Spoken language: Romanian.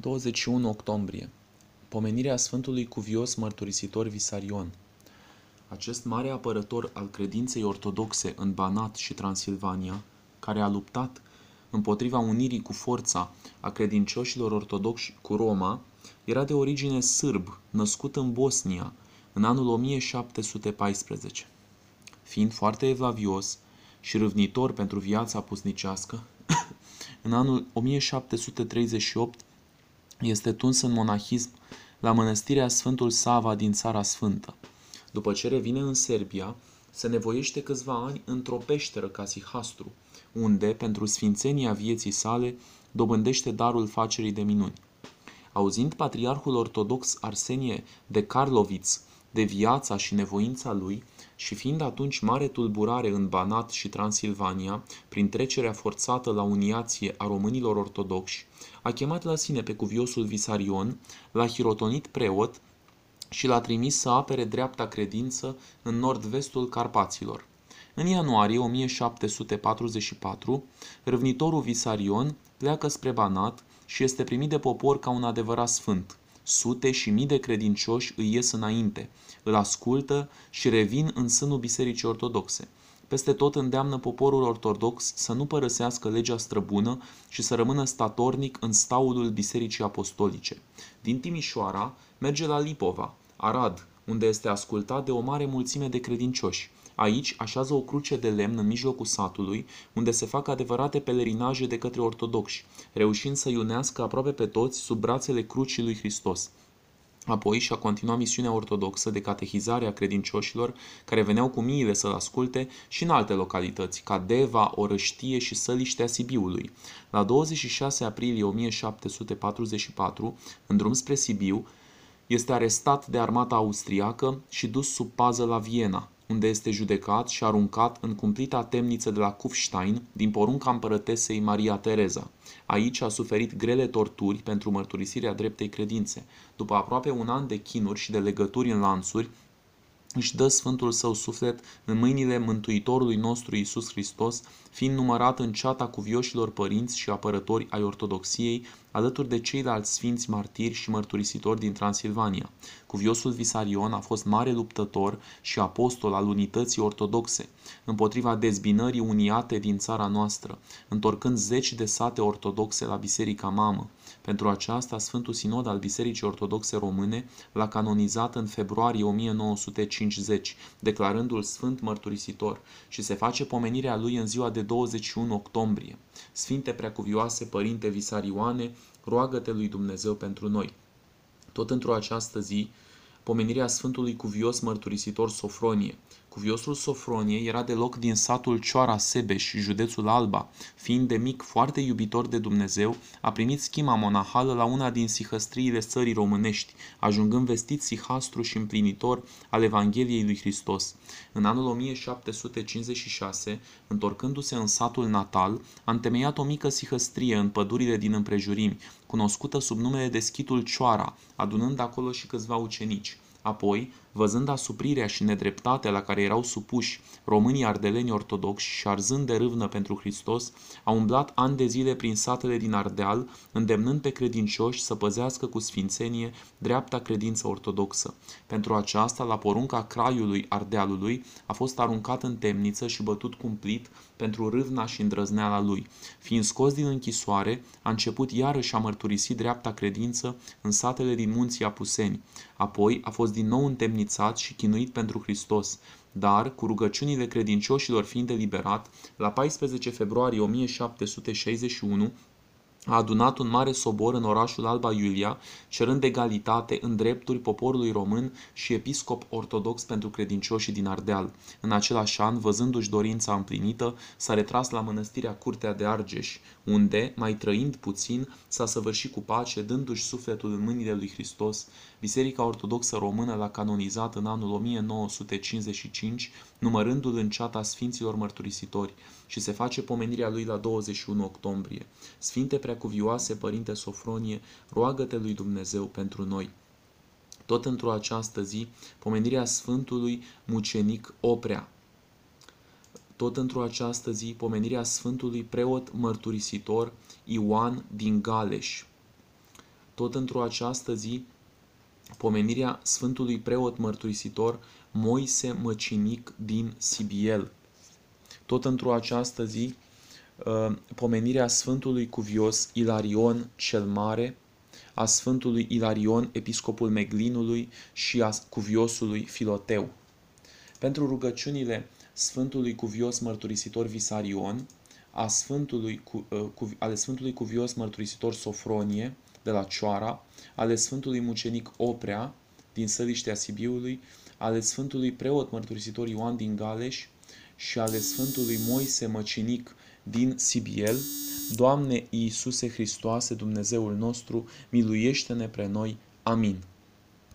21 octombrie. Pomenirea Sfântului Cuvios Mărturisitor Visarion. Acest mare apărător al credinței ortodoxe în Banat și Transilvania, care a luptat împotriva unirii cu forța a credincioșilor ortodoxi cu Roma, era de origine sârb, născut în Bosnia, în anul 1714. Fiind foarte evlavios și râvnitor pentru viața pusnicească, în anul 1738 este tuns în monahism la mănăstirea Sfântul Sava din Țara Sfântă. După ce revine în Serbia, se nevoiește câțiva ani într-o peșteră Casihastru, unde, pentru sfințenia vieții sale, dobândește darul facerii de minuni. Auzind patriarhul ortodox Arsenie de Karloviț de viața și nevoința lui și fiind atunci mare tulburare în Banat și Transilvania, prin trecerea forțată la uniație a românilor ortodoxi, a chemat la sine pe cuviosul Visarion, l-a hirotonit preot și l-a trimis să apere dreapta credință în nord-vestul Carpaților. În ianuarie 1744, râvnitorul Visarion pleacă spre Banat și este primit de popor ca un adevărat sfânt. Sute și mii de credincioși îi ies înainte, îl ascultă și revin în sânul Bisericii Ortodoxe. Peste tot îndeamnă poporul ortodox să nu părăsească legea străbună și să rămână statornic în staulul Bisericii Apostolice. Din Timișoara merge la Lipova, Arad, unde este ascultat de o mare mulțime de credincioși. Aici așează o cruce de lemn în mijlocul satului, unde se fac adevărate pelerinaje de către ortodoxi, reușind să iunească aproape pe toți sub brațele crucii lui Hristos. Apoi și-a continuat misiunea ortodoxă de catehizare a credincioșilor care veneau cu miile să-l asculte și în alte localități, ca Deva, Orăștie și Săliștea Sibiului. La 26 aprilie 1744, în drum spre Sibiu, este arestat de armata austriacă și dus sub pază la Viena, unde este judecat și aruncat în cumplita temniță de la Kufstein din porunca împărătesei Maria Tereza. Aici a suferit grele torturi pentru mărturisirea dreptei credințe. După aproape un an de chinuri și de legături în lanțuri, își dă sfântul său suflet în mâinile Mântuitorului nostru Iisus Hristos, fiind numărat în ceata cuvioșilor părinți și apărători ai ortodoxiei, alături de ceilalți sfinți martiri și mărturisitori din Transilvania. Cuviosul Visarion a fost mare luptător și apostol al unității ortodoxe, împotriva dezbinării uniate din țara noastră, întorcând zeci de sate ortodoxe la Biserica Mamă. Pentru aceasta, Sfântul Sinod al Bisericii Ortodoxe Române l-a canonizat în februarie 1950, declarându-l Sfânt Mărturisitor, și se face pomenirea lui în ziua de 21 octombrie. Sfinte Preacuvioase Părinte Visarioane, roagă-te lui Dumnezeu pentru noi. Tot într-o această zi, pomenirea Sfântului Cuvios Mărturisitor Sofronie. Cuviosul Sofronie era deloc din satul Cioara Sebeș, județul Alba. Fiind de mic foarte iubitor de Dumnezeu, a primit schima monahală la una din sihăstriile țării românești, ajungând vestit sihastru și împlinitor al Evangheliei lui Hristos. În anul 1756, întorcându-se în satul natal, a întemeiat o mică sihăstrie în pădurile din împrejurimi, cunoscută sub numele de Schitul Cioara, adunând acolo și câțiva ucenici. Apoi, văzând asuprirea și nedreptatea la care erau supuși românii ardeleni ortodoxi și arzând de râvnă pentru Hristos, a umblat ani de zile prin satele din Ardeal, îndemnând pe credincioși să păzească cu sfințenie dreapta credință ortodoxă. Pentru aceasta, la porunca craiului Ardealului, a fost aruncat în temniță și bătut cumplit pentru râvna și îndrăzneala lui. Fiind scos din închisoare, a început iarăși a mărturisi dreapta credință în satele din munții Apuseni. Apoi a fost din nou întemnițat și chinuit pentru Hristos, dar, cu rugăciunile credincioșilor fiind eliberat, la 14 februarie 1761, a adunat un mare sobor în orașul Alba Iulia, cerând egalitate în drepturi poporului român și episcop ortodox pentru credincioșii din Ardeal. În același an, văzându-și dorința împlinită, s-a retras la mănăstirea Curtea de Argeș, unde, mai trăind puțin, s-a săvârșit cu pace, dându-și sufletul în mâinile lui Hristos. Biserica Ortodoxă Română l-a canonizat în anul 1955, numărându-l în ceata Sfinților Mărturisitori, și se face pomenirea lui la 21 octombrie. Sfinte Preacuvioase Părinte Sofronie, roagă-te lui Dumnezeu pentru noi. Tot într-o această zi, pomenirea Sfântului Mucenic Oprea. Tot într-o această zi, pomenirea Sfântului Preot Mărturisitor Ioan din Galeș. Tot într-o această zi, pomenirea Sfântului Preot Mărturisitor Moise Măcinic din Sibiel. Tot într-o această zi, pomenirea Sfântului Cuvios Ilarion cel Mare, a Sfântului Ilarion, episcopul Meglinului, și a Cuviosului Filoteu. Pentru rugăciunile Sfântului Cuvios Mărturisitor Visarion, ale Sfântului Cuvios Mărturisitor Sofronie de la Cioara, ale Sfântului Mucenic Oprea din Săliștea Sibiului, ale Sfântului Preot Mărturisitor Ioan din Galeș și ale Sfântului Moise Măcinic din Sibiel, Doamne Iisuse Hristoase, Dumnezeul nostru, miluiește-ne pre noi. Amin.